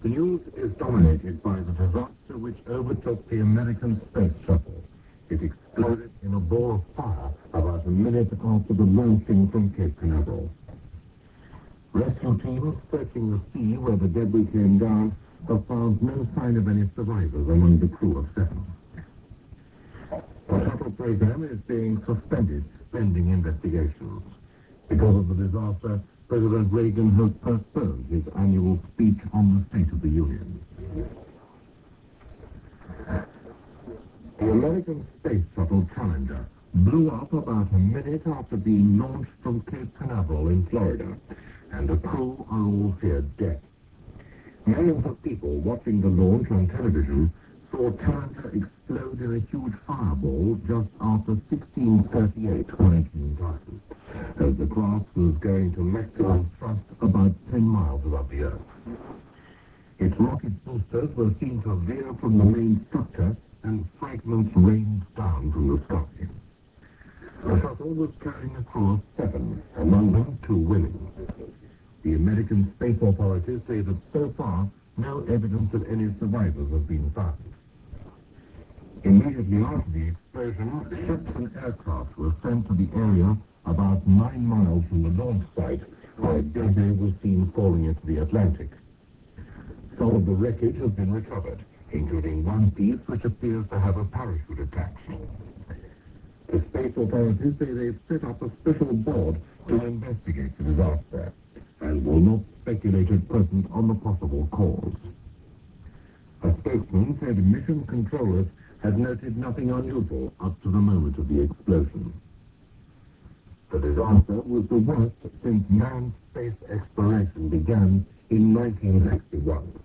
The news is dominated by the disaster which overtook the American space shuttle. It exploded in a ball of fire about a minute after the launching from Cape Canaveral. Rescue teams searching the sea where the debris came down have found no sign of any survivors among the crew of 7. The shuttle program is being suspended pending investigations. Because of the disaster, President Reagan has postponed his annual speech on the State of the Union. The American Space Shuttle Challenger blew up about a minute after being launched from Cape Canaveral in Florida, and the crew are all feared dead. Millions of people watching the launch on television saw Challenger explode in a huge fireball just after 16:38 Origin time, as the craft was going to maximum thrust about 10 miles above the Earth. Its rocket boosters were seen to veer from the main structure and fragments rained down from the sky. The shuttle was carrying a crew of 7, among them 2 women. The American space authorities say that so far no evidence of any survivors has been found. Immediately after the explosion, ships and aircraft were sent to the area about 9 miles from the launch site, where debris was seen falling into the Atlantic. Some of the wreckage has been recovered, including one piece which appears to have a parachute attached. The space authorities say they've set up a special board to investigate the disaster and will not speculate at present on the possible cause. A spokesman said mission controllers had noted nothing unusual up to the moment of the explosion. The disaster was the worst since manned space exploration began in 1961.